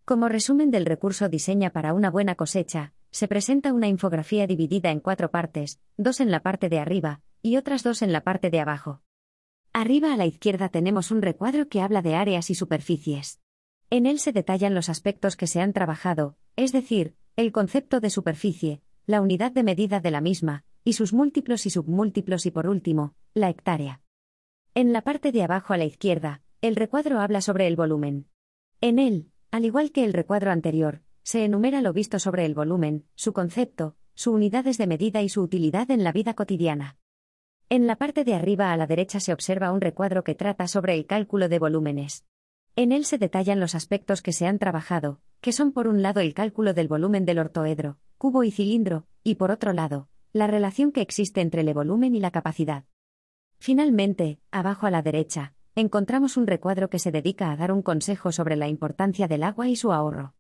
Como resumen del recurso Diseña para una buena cosecha, se presenta una infografía dividida en 4 partes, 2 en la parte de arriba, y otras 2 en la parte de abajo. Arriba a la izquierda tenemos un recuadro que habla de áreas y superficies. En él se detallan los aspectos que se han trabajado, es decir, el concepto de superficie, la unidad de medida de la misma, y sus múltiplos y submúltiplos y por último, la hectárea. En la parte de abajo a la izquierda, el recuadro habla sobre el volumen. En él, al igual que el recuadro anterior, se enumera lo visto sobre el volumen, su concepto, sus unidades de medida y su utilidad en la vida cotidiana. En la parte de arriba a la derecha se observa un recuadro que trata sobre el cálculo de volúmenes. En él se detallan los aspectos que se han trabajado, que son por un lado el cálculo del volumen del ortoedro, cubo y cilindro, y por otro lado, la relación que existe entre el volumen y la capacidad. Finalmente, abajo a la derecha, encontramos un recuadro que se dedica a dar un consejo sobre la importancia del agua y su ahorro.